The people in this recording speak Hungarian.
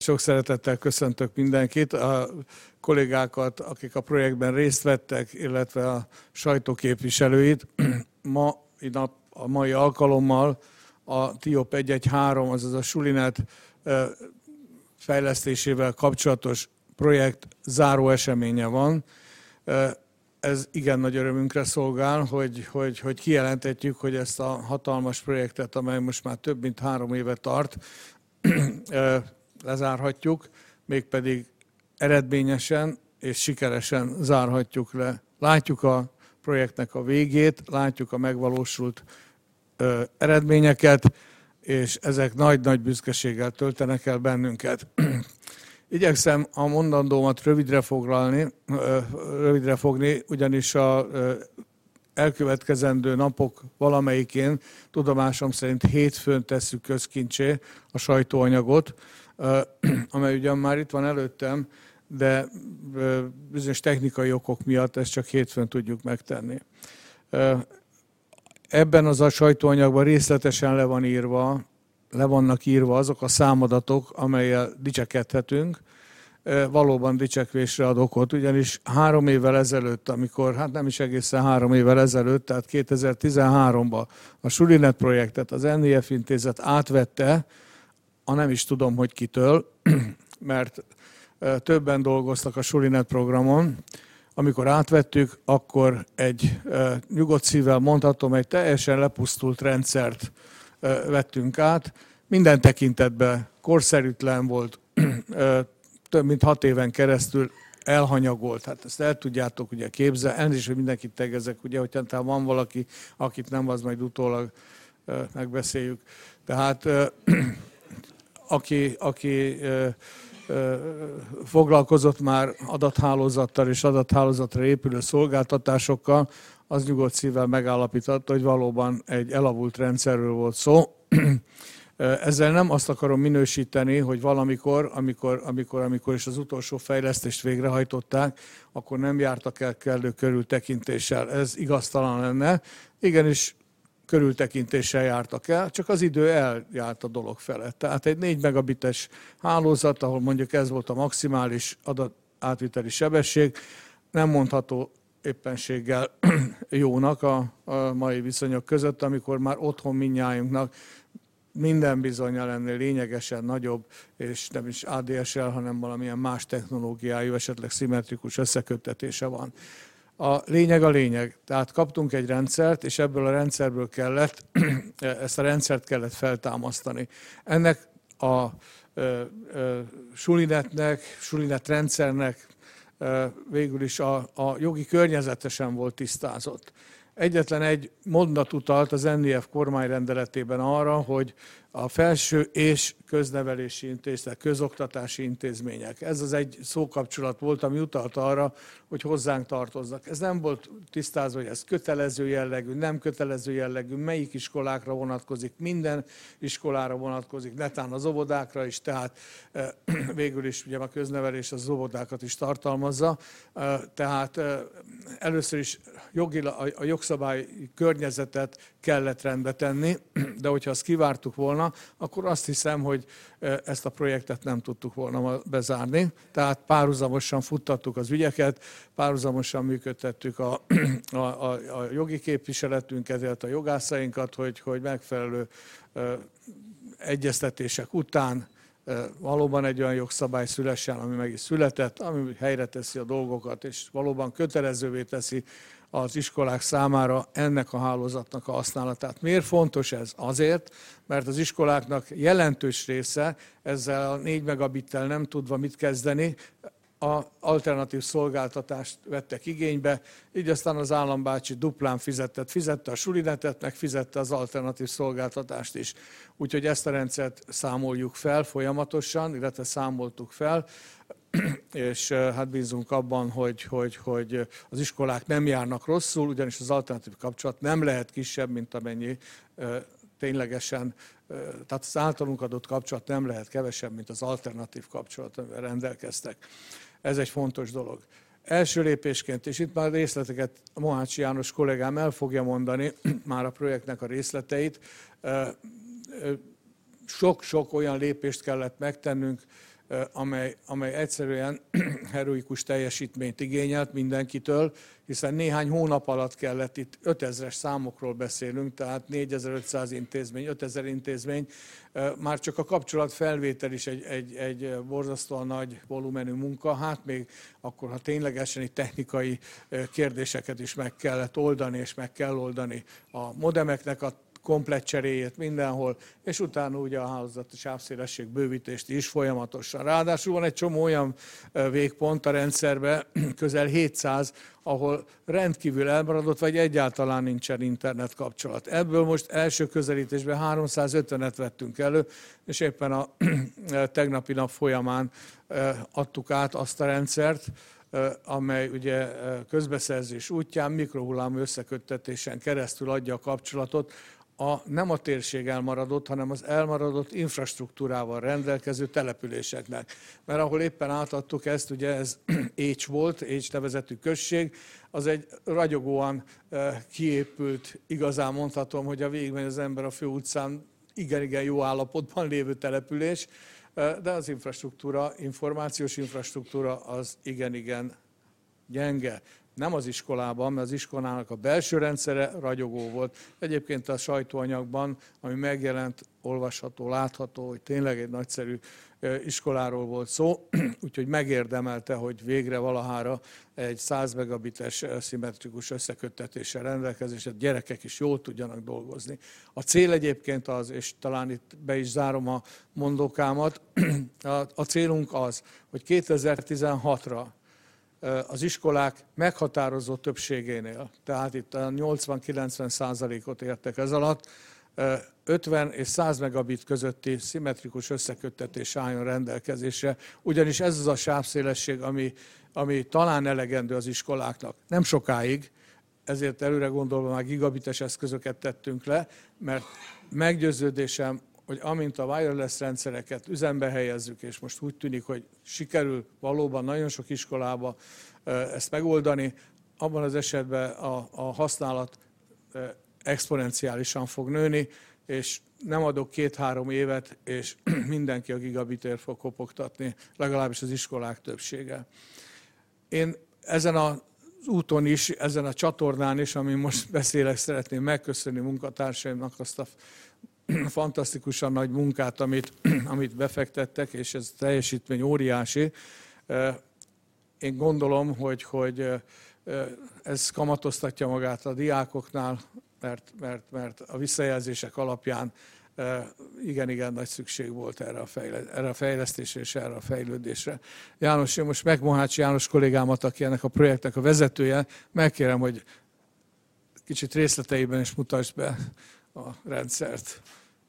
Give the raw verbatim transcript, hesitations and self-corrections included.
Sok szeretettel köszöntök mindenkit, a kollégákat, akik a projektben részt vettek, illetve a sajtóképviselőit. Ma, a mai alkalommal a TIOP egy egy három, azaz a SULINET fejlesztésével kapcsolatos projekt záró eseménye van. Ez igen nagy örömünkre szolgál, hogy, hogy, hogy kijelentetjük, hogy ezt a hatalmas projektet, amely most már több mint három éve tart, lezárhatjuk, mégpedig eredményesen és sikeresen zárhatjuk le. Látjuk a projektnek a végét, látjuk a megvalósult ö, eredményeket, és ezek nagy-nagy büszkeséggel töltenek el bennünket. Igyekszem a mondandómat rövidre foglalni, ö, rövidre fogni, ugyanis a ö, elkövetkezendő napok valamelyikén tudomásom szerint hétfőn tesszük közkincsé a sajtóanyagot, amely ugyan már itt van előttem, de bizonyos technikai okok miatt ezt csak hétfőn tudjuk megtenni. Ebben az a sajtóanyagban részletesen le van írva, le vannak írva azok a számadatok, amellyel dicsekedhetünk. Valóban dicsekvésre ad okot, ugyanis három évvel ezelőtt, amikor, hát nem is egészen három évvel ezelőtt, tehát kétezer-tizenháromban a SULINET projektet az en i ef intézet átvette, a nem is tudom, hogy kitől, mert többen dolgoztak a SULINET programon. Amikor átvettük, akkor egy nyugodt szívvel mondhatom, egy teljesen lepusztult rendszert vettünk át. Minden tekintetben korszerűtlen volt, több mint hat éven keresztül elhanyagolt. Hát ezt el tudjátok ugye képzelni, elnézést, hogy mindenkit tegezek, ugye, hogyha tehát van valaki, akit nem, az majd utólag megbeszéljük. Tehát aki, aki ö, ö, foglalkozott már adathálózattal és adathálózatra épülő szolgáltatásokkal, az nyugodt szívvel megállapította, hogy valóban egy elavult rendszerről volt szó. Ezzel nem azt akarom minősíteni, hogy valamikor, amikor, amikor, amikor is az utolsó fejlesztést végrehajtották, akkor nem jártak el kellő körültekintéssel. Ez igaztalan lenne. Igenis, körültekintéssel jártak el, csak az idő eljárt a dolog felett. Tehát egy négy megabites hálózat, ahol mondjuk ez volt a maximális adatátviteli sebesség, nem mondható éppenséggel jónak a, a mai viszonyok között, amikor már otthon mindnyájunknak minden bizonnyal ennél lényegesen nagyobb, és nem is á dé es el, hanem valamilyen más technológiájú, esetleg szimmetrikus összeköttetése van. A lényeg a lényeg. Tehát kaptunk egy rendszert, és ebből a rendszerből kellett, ezt a rendszert kellett feltámasztani. Ennek a ö, ö, SULINET-nek, SULINET rendszernek ö, végül is a, a jogi környezete sem volt tisztázott. Egyetlen egy mondat utalt az en i ef kormányrendeletében arra, hogy a felső és köznevelési intézmények, közoktatási intézmények. Ez az egy szókapcsolat volt, ami utalt arra, hogy hozzánk tartoznak. Ez nem volt tisztázva, hogy ez kötelező jellegű, nem kötelező jellegű, melyik iskolákra vonatkozik, minden iskolára vonatkozik, netán az óvodákra is, tehát végül is ugye a köznevelés az óvodákat is tartalmazza. Tehát először is jogilag, a jogszabály környezetet kellett rendbe tenni, de hogyha azt kivártuk volna, akkor azt hiszem, hogy ezt a projektet nem tudtuk volna bezárni. Tehát párhuzamosan futtattuk az ügyeket, párhuzamosan működtettük a, a, a, a jogi képviseletünket, illetve a jogászainkat, hogy, hogy megfelelő ö, egyeztetések után ö, valóban egy olyan jogszabály szülessen, ami meg is született, ami helyre teszi a dolgokat, és valóban kötelezővé teszi az iskolák számára ennek a hálózatnak a használatát. Miért fontos ez? Azért, mert az iskoláknak jelentős része ezzel a négy megabittel nem tudva mit kezdeni, a alternatív szolgáltatást vettek igénybe, így aztán az állambácsi duplán fizetett, fizette a SULINET-et, meg fizette az alternatív szolgáltatást is. Úgyhogy ezt a rendszert számoljuk fel folyamatosan, illetve számoltuk fel, és hát bízunk abban, hogy, hogy, hogy az iskolák nem járnak rosszul, ugyanis az alternatív kapcsolat nem lehet kisebb, mint amennyi ténylegesen, tehát az általunk adott kapcsolat nem lehet kevesebb, mint az alternatív kapcsolat, amivel rendelkeztek. Ez egy fontos dolog. Első lépésként, és itt már részleteket Mohácsi János kollégám el fogja mondani, már a projektnek a részleteit, sok-sok olyan lépést kellett megtennünk, amely, amely egyszerűen heroikus teljesítményt igényelt mindenkitől, hiszen néhány hónap alatt kellett, itt ötezres számokról beszélünk, tehát négyezer-ötszáz intézmény, ötezer intézmény, már csak a kapcsolatfelvétel is egy, egy, egy borzasztóan nagy volumenű munka, hát még akkor, ha ténylegesen itt technikai kérdéseket is meg kellett oldani, és meg kell oldani a modemeknek a komplett cseréjét mindenhol, és utána ugye a hálózati sávszélesség bővítést is folyamatosan. Ráadásul van egy csomó olyan végpont a rendszerben, közel hétszáz, ahol rendkívül elmaradott, vagy egyáltalán nincsen internet kapcsolat. Ebből most első közelítésben háromszázötvenet vettünk elő, és éppen a tegnapi nap folyamán adtuk át azt a rendszert, amely ugye közbeszerzés útján mikrohullámú összeköttetésen keresztül adja a kapcsolatot a, nem a térség elmaradott, hanem az elmaradott infrastruktúrával rendelkező településeknek. Mert ahol éppen átadtuk ezt, ugye ez Écs volt, Écs nevezetű község, az egy ragyogóan kiépült, igazán mondhatom, hogy a végigmegy az ember a főutcán, igen-igen jó állapotban lévő település, de az infrastruktúra, információs infrastruktúra az igen-igen gyenge. Nem az iskolában, mert az iskolának a belső rendszere ragyogó volt. Egyébként a sajtóanyagban, ami megjelent, olvasható, látható, hogy tényleg egy nagyszerű iskoláról volt szó, úgyhogy megérdemelte, hogy végre valahára egy száz megabites szimmetrikus összeköttetéssel rendelkezés, a gyerekek is jól tudjanak dolgozni. A cél egyébként az, és talán itt be is zárom a mondókámat, a célunk az, hogy kétezer-tizenhatra az iskolák meghatározó többségénél, tehát itt a nyolcvan-kilencven százalékot értek ez alatt, ötven és száz megabit közötti szimmetrikus összeköttetés álljon rendelkezésre, ugyanis ez az a sávszélesség, ami, ami talán elegendő az iskoláknak. Nem sokáig, ezért előre gondolva már gigabites eszközöket tettünk le, mert meggyőződésem, hogy amint a wireless rendszereket üzembe helyezzük, és most úgy tűnik, hogy sikerül valóban nagyon sok iskolába ezt megoldani, abban az esetben a, a használat exponenciálisan fog nőni, és nem adok két-három évet, és mindenki a gigabitért fog kopogtatni, legalábbis az iskolák többsége. Én ezen az úton is, ezen a csatornán is, amin most beszélek, szeretném megköszönni munkatársaimnak azt a fantasztikusan nagy munkát, amit, amit befektettek, és ez teljesítmény óriási. Én gondolom, hogy, hogy ez kamatoztatja magát a diákoknál, mert, mert, mert a visszajelzések alapján igen-igen nagy szükség volt erre a, fejle, erre a fejlesztésre és erre a fejlődésre. János, én most meg Mohács János kollégámat, aki ennek a projektnek a vezetője, megkérem, hogy kicsit részleteiben is mutasd be a rendszert.